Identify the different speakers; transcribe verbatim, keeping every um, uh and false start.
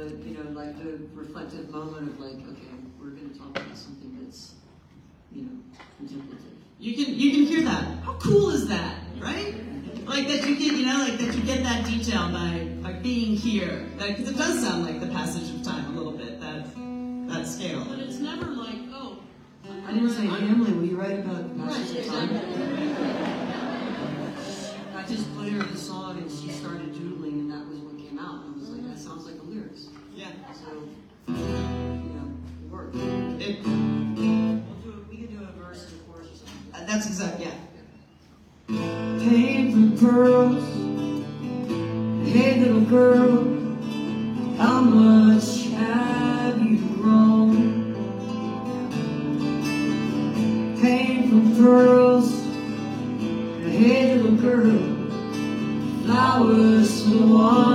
Speaker 1: you know, like the reflective moment of like, okay, we're going to talk about something that's, you know, contemplative.
Speaker 2: You can you can hear that. How cool is that, right? Like that you get, you know, like that you get that detail by by being here. Because it does sound like the passage of time a little bit. That that scale.
Speaker 3: But it's never like, oh.
Speaker 1: I didn't say, hey, Emily, will you write about passage of time? I just played her the song and she started doodling and that was what came out. And I was like, that sounds like the lyrics.
Speaker 2: Yeah.
Speaker 1: So, you know, it worked.
Speaker 2: It,
Speaker 1: We'll do it, we can do a verse and a chorus or something.
Speaker 2: uh, that's exactly, yeah.
Speaker 1: Paper pearls, hey little girl, how much have you grown? Paper pearls, hey little girl, flowers for one.